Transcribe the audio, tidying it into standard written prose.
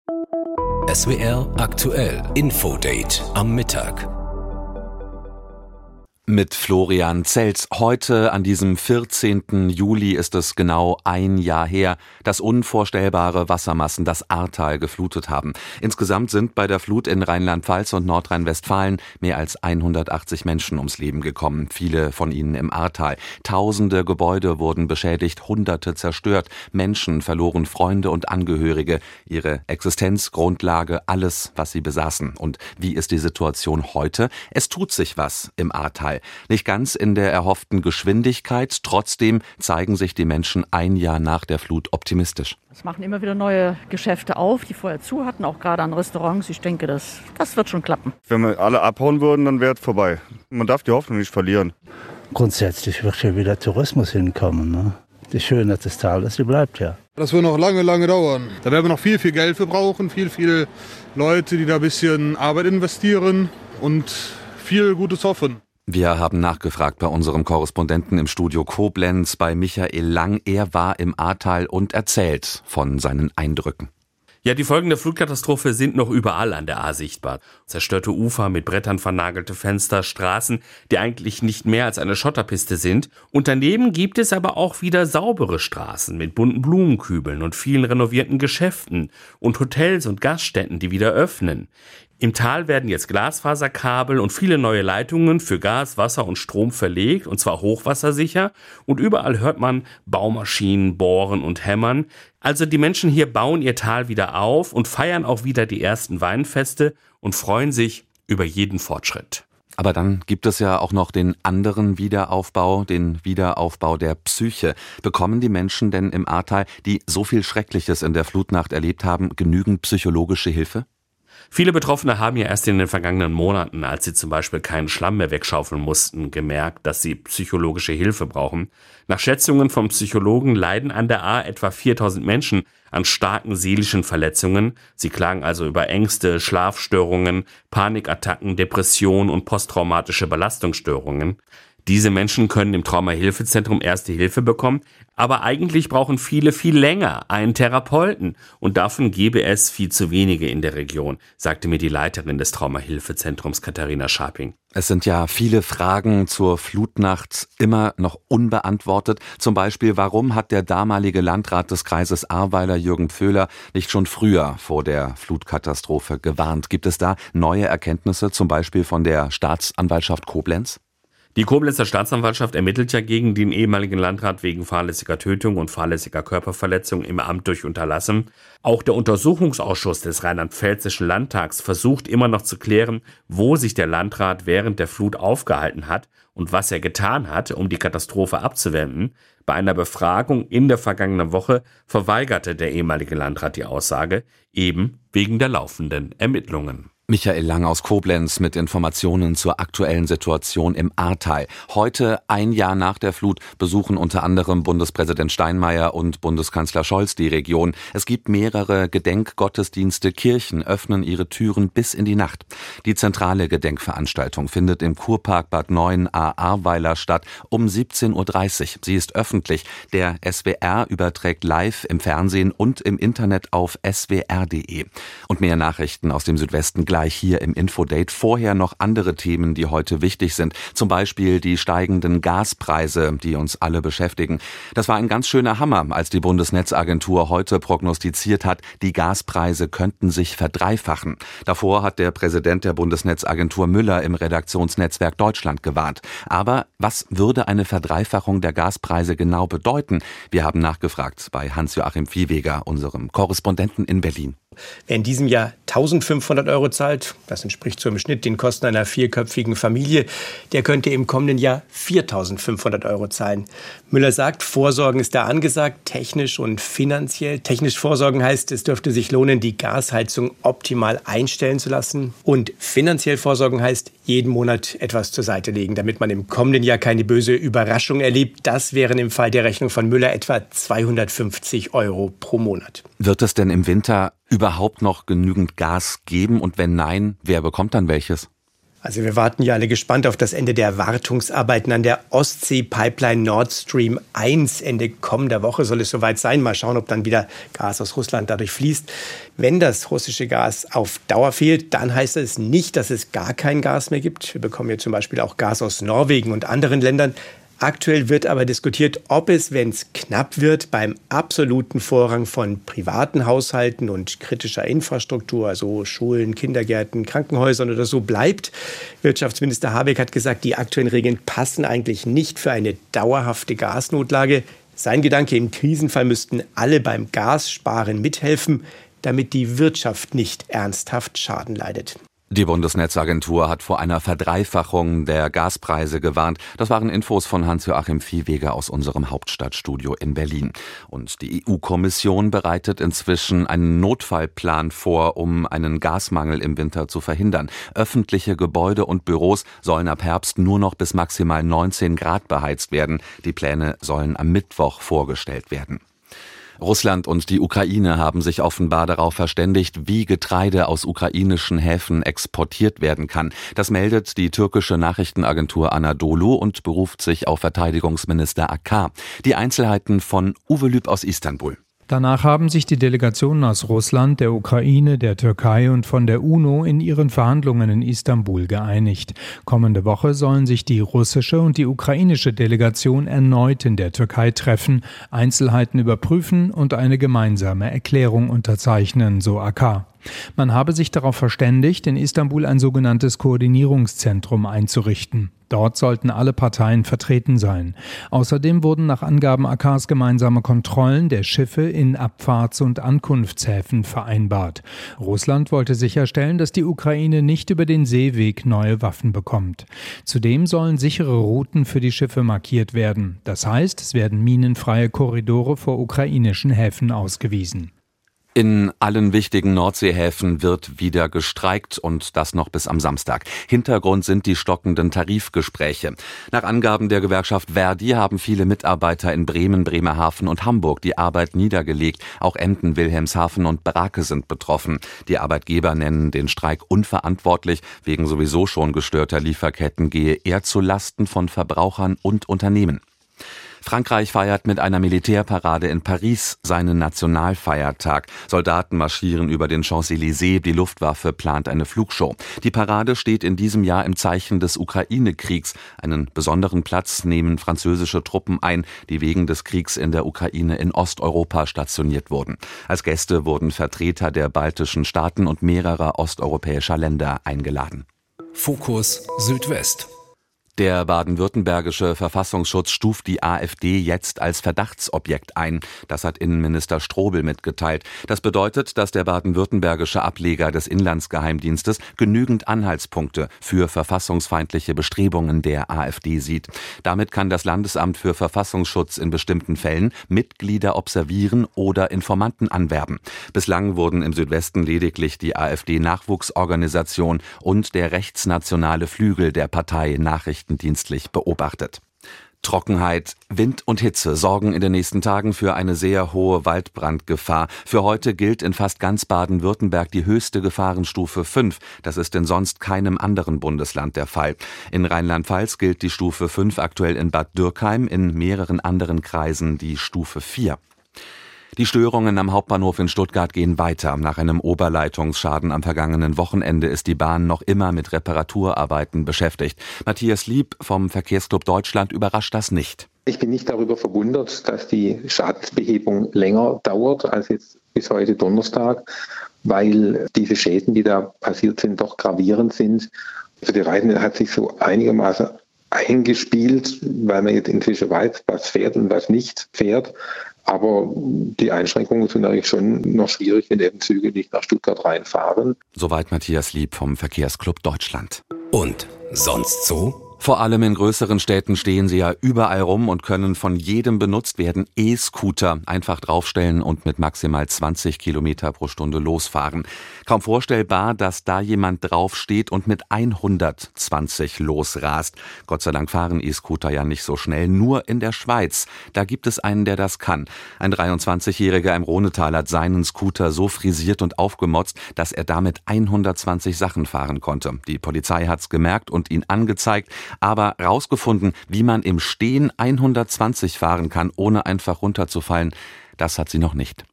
SWR aktuell Infodate am Mittag. Mit Florian Zelz. Heute, an diesem 14. Juli, ist es genau ein Jahr her, dass unvorstellbare Wassermassen das Ahrtal geflutet haben. Insgesamt sind bei der Flut in Rheinland-Pfalz und Nordrhein-Westfalen mehr als 180 Menschen ums Leben gekommen, viele von ihnen im Ahrtal. Tausende Gebäude wurden beschädigt, Hunderte zerstört, Menschen verloren Freunde und Angehörige, ihre Existenzgrundlage, alles, was sie besaßen. Und wie ist die Situation heute? Es tut sich was im Ahrtal. Nicht ganz in der erhofften Geschwindigkeit, trotzdem zeigen sich die Menschen ein Jahr nach der Flut optimistisch. Es machen immer wieder neue Geschäfte auf, die vorher zu hatten, auch gerade an Restaurants. Ich denke, das wird schon klappen. Wenn wir alle abhauen würden, dann wäre es vorbei. Man darf die Hoffnung nicht verlieren. Grundsätzlich wird ja wieder Tourismus hinkommen. Ne? Die Schönheit des Tales, die bleibt ja. Das wird noch lange, lange dauern. Da werden wir noch viel Geld für brauchen, viel Leute, die da ein bisschen Arbeit investieren und viel Gutes hoffen. Wir haben nachgefragt bei unserem Korrespondenten im Studio Koblenz, bei Michael Lang. Er war im Ahrtal und erzählt von seinen Eindrücken. Ja, die Folgen der Flutkatastrophe sind noch überall an der Ahr sichtbar. Zerstörte Ufer, mit Brettern vernagelte Fenster, Straßen, die eigentlich nicht mehr als eine Schotterpiste sind. Und daneben gibt es aber auch wieder saubere Straßen mit bunten Blumenkübeln und vielen renovierten Geschäften und Hotels und Gaststätten, die wieder öffnen. Im Tal werden jetzt Glasfaserkabel und viele neue Leitungen für Gas, Wasser und Strom verlegt, und zwar hochwassersicher. Und überall hört man Baumaschinen bohren und hämmern. Also die Menschen hier bauen ihr Tal wieder auf und feiern auch wieder die ersten Weinfeste und freuen sich über jeden Fortschritt. Aber dann gibt es ja auch noch den anderen Wiederaufbau, den Wiederaufbau der Psyche. Bekommen die Menschen denn im Ahrtal, die so viel Schreckliches in der Flutnacht erlebt haben, genügend psychologische Hilfe? Viele Betroffene haben ja erst in den vergangenen Monaten, als sie zum Beispiel keinen Schlamm mehr wegschaufeln mussten, gemerkt, dass sie psychologische Hilfe brauchen. Nach Schätzungen von Psychologen leiden an der Ahr etwa 4000 Menschen an starken seelischen Verletzungen. Sie klagen also über Ängste, Schlafstörungen, Panikattacken, Depressionen und posttraumatische Belastungsstörungen. Diese Menschen können im Traumahilfezentrum erste Hilfe bekommen, aber eigentlich brauchen viele viel länger einen Therapeuten. Und davon gäbe es viel zu wenige in der Region, sagte mir die Leiterin des Traumahilfezentrums Katharina Scharping. Es sind ja viele Fragen zur Flutnacht immer noch unbeantwortet. Zum Beispiel, warum hat der damalige Landrat des Kreises Ahrweiler, Jürgen Pföhler, nicht schon früher vor der Flutkatastrophe gewarnt? Gibt es da neue Erkenntnisse, zum Beispiel von der Staatsanwaltschaft Koblenz? Die Koblenzer Staatsanwaltschaft ermittelt ja gegen den ehemaligen Landrat wegen fahrlässiger Tötung und fahrlässiger Körperverletzung im Amt durch Unterlassen. Auch der Untersuchungsausschuss des Rheinland-Pfälzischen Landtags versucht immer noch zu klären, wo sich der Landrat während der Flut aufgehalten hat und was er getan hat, um die Katastrophe abzuwenden. Bei einer Befragung in der vergangenen Woche verweigerte der ehemalige Landrat die Aussage, eben wegen der laufenden Ermittlungen. Michael Lang aus Koblenz mit Informationen zur aktuellen Situation im Ahrtal. Heute, ein Jahr nach der Flut, besuchen unter anderem Bundespräsident Steinmeier und Bundeskanzler Scholz die Region. Es gibt mehrere Gedenkgottesdienste, Kirchen öffnen ihre Türen bis in die Nacht. Die zentrale Gedenkveranstaltung findet im Kurpark Bad 9 Ahrweiler statt um 17:30 Uhr. Sie ist öffentlich. Der SWR überträgt live im Fernsehen und im Internet auf swr.de. Und mehr Nachrichten aus dem Südwesten gleich hier im Infodate. Vorher noch andere Themen, die heute wichtig sind. Zum Beispiel die steigenden Gaspreise, die uns alle beschäftigen. Das war ein ganz schöner Hammer, als die Bundesnetzagentur heute prognostiziert hat, die Gaspreise könnten sich verdreifachen. Davor hat der Präsident der Bundesnetzagentur Müller im Redaktionsnetzwerk Deutschland gewarnt. Aber was würde eine Verdreifachung der Gaspreise genau bedeuten? Wir haben nachgefragt bei Hans-Joachim Viehweger, unserem Korrespondenten in Berlin. Wer in diesem Jahr 1.500 € zahlt, das entspricht so im Schnitt den Kosten einer vierköpfigen Familie, der könnte im kommenden Jahr 4.500 € zahlen. Müller sagt, Vorsorgen ist da angesagt, technisch und finanziell. Technisch vorsorgen heißt, es dürfte sich lohnen, die Gasheizung optimal einstellen zu lassen. Und finanziell vorsorgen heißt, jeden Monat etwas zur Seite legen, damit man im kommenden Jahr keine böse Überraschung erlebt. Das wären im Fall der Rechnung von Müller etwa 250 € pro Monat. Wird es denn im Winter überhaupt noch genügend Gas geben? Und wenn nein, wer bekommt dann welches? Also wir warten ja alle gespannt auf das Ende der Wartungsarbeiten an der Ostsee-Pipeline Nord Stream 1. Ende kommender Woche soll es soweit sein. Mal schauen, ob dann wieder Gas aus Russland dadurch fließt. Wenn das russische Gas auf Dauer fehlt, dann heißt es nicht, dass es gar kein Gas mehr gibt. Wir bekommen ja zum Beispiel auch Gas aus Norwegen und anderen Ländern. Aktuell wird aber diskutiert, ob es, wenn es knapp wird, beim absoluten Vorrang von privaten Haushalten und kritischer Infrastruktur, also Schulen, Kindergärten, Krankenhäusern oder so, bleibt. Wirtschaftsminister Habeck hat gesagt, die aktuellen Regeln passen eigentlich nicht für eine dauerhafte Gasnotlage. Sein Gedanke, im Krisenfall müssten alle beim Gassparen mithelfen, damit die Wirtschaft nicht ernsthaft Schaden leidet. Die Bundesnetzagentur hat vor einer Verdreifachung der Gaspreise gewarnt. Das waren Infos von Hans-Joachim Viehweger aus unserem Hauptstadtstudio in Berlin. Und die EU-Kommission bereitet inzwischen einen Notfallplan vor, um einen Gasmangel im Winter zu verhindern. Öffentliche Gebäude und Büros sollen ab Herbst nur noch bis maximal 19 Grad beheizt werden. Die Pläne sollen am Mittwoch vorgestellt werden. Russland und die Ukraine haben sich offenbar darauf verständigt, wie Getreide aus ukrainischen Häfen exportiert werden kann. Das meldet die türkische Nachrichtenagentur Anadolu und beruft sich auf Verteidigungsminister Akar. Die Einzelheiten von Uwe Lüb aus Istanbul. Danach haben sich die Delegationen aus Russland, der Ukraine, der Türkei und von der UNO in ihren Verhandlungen in Istanbul geeinigt. Kommende Woche sollen sich die russische und die ukrainische Delegation erneut in der Türkei treffen, Einzelheiten überprüfen und eine gemeinsame Erklärung unterzeichnen, so Akar. Man habe sich darauf verständigt, in Istanbul ein sogenanntes Koordinierungszentrum einzurichten. Dort sollten alle Parteien vertreten sein. Außerdem wurden nach Angaben Akars gemeinsame Kontrollen der Schiffe in Abfahrts- und Ankunftshäfen vereinbart. Russland wollte sicherstellen, dass die Ukraine nicht über den Seeweg neue Waffen bekommt. Zudem sollen sichere Routen für die Schiffe markiert werden. Das heißt, es werden minenfreie Korridore vor ukrainischen Häfen ausgewiesen. In allen wichtigen Nordseehäfen wird wieder gestreikt und das noch bis am Samstag. Hintergrund sind die stockenden Tarifgespräche. Nach Angaben der Gewerkschaft Verdi haben viele Mitarbeiter in Bremen, Bremerhaven und Hamburg die Arbeit niedergelegt. Auch Emden, Wilhelmshaven und Brake sind betroffen. Die Arbeitgeber nennen den Streik unverantwortlich. Wegen sowieso schon gestörter Lieferketten gehe er zu Lasten von Verbrauchern und Unternehmen. Frankreich feiert mit einer Militärparade in Paris seinen Nationalfeiertag. Soldaten marschieren über den Champs-Élysées, die Luftwaffe plant eine Flugshow. Die Parade steht in diesem Jahr im Zeichen des Ukraine-Kriegs. Einen besonderen Platz nehmen französische Truppen ein, die wegen des Kriegs in der Ukraine in Osteuropa stationiert wurden. Als Gäste wurden Vertreter der baltischen Staaten und mehrerer osteuropäischer Länder eingeladen. Fokus Südwest. Der baden-württembergische Verfassungsschutz stuft die AfD jetzt als Verdachtsobjekt ein. Das hat Innenminister Strobel mitgeteilt. Das bedeutet, dass der baden-württembergische Ableger des Inlandsgeheimdienstes genügend Anhaltspunkte für verfassungsfeindliche Bestrebungen der AfD sieht. Damit kann das Landesamt für Verfassungsschutz in bestimmten Fällen Mitglieder observieren oder Informanten anwerben. Bislang wurden im Südwesten lediglich die AfD-Nachwuchsorganisation und der rechtsnationale Flügel der Partei nachrichtendienstlich beobachtet. Trockenheit, Wind und Hitze sorgen in den nächsten Tagen für eine sehr hohe Waldbrandgefahr. Für heute gilt in fast ganz Baden-Württemberg die höchste Gefahrenstufe 5. Das ist in sonst keinem anderen Bundesland der Fall. In Rheinland-Pfalz gilt die Stufe 5 aktuell in Bad Dürkheim, in mehreren anderen Kreisen die Stufe 4. Die Störungen am Hauptbahnhof in Stuttgart gehen weiter. Nach einem Oberleitungsschaden am vergangenen Wochenende ist die Bahn noch immer mit Reparaturarbeiten beschäftigt. Matthias Lieb vom Verkehrsclub Deutschland überrascht das nicht. Ich bin nicht darüber verwundert, dass die Schadensbehebung länger dauert als jetzt bis heute Donnerstag, weil diese Schäden, die da passiert sind, doch gravierend sind. Für die Reisenden hat sich so einigermaßen eingespielt, weil man jetzt inzwischen weiß, was fährt und was nicht fährt. Aber die Einschränkungen sind eigentlich schon noch schwierig, wenn eben Züge nicht nach Stuttgart reinfahren. Soweit Matthias Lieb vom Verkehrsclub Deutschland. Und sonst so? Vor allem in größeren Städten stehen sie ja überall rum und können von jedem benutzt werden. E-Scooter einfach draufstellen und mit maximal 20 Kilometer pro Stunde losfahren. Kaum vorstellbar, dass da jemand draufsteht und mit 120 losrast. Gott sei Dank fahren E-Scooter ja nicht so schnell. Nur in der Schweiz, da gibt es einen, der das kann. Ein 23-Jähriger im Rhonetal hat seinen Scooter so frisiert und aufgemotzt, dass er damit 120 Sachen fahren konnte. Die Polizei hat's gemerkt und ihn angezeigt. Aber rausgefunden, wie man im Stehen 120 fahren kann, ohne einfach runterzufallen, das hat sie noch nicht.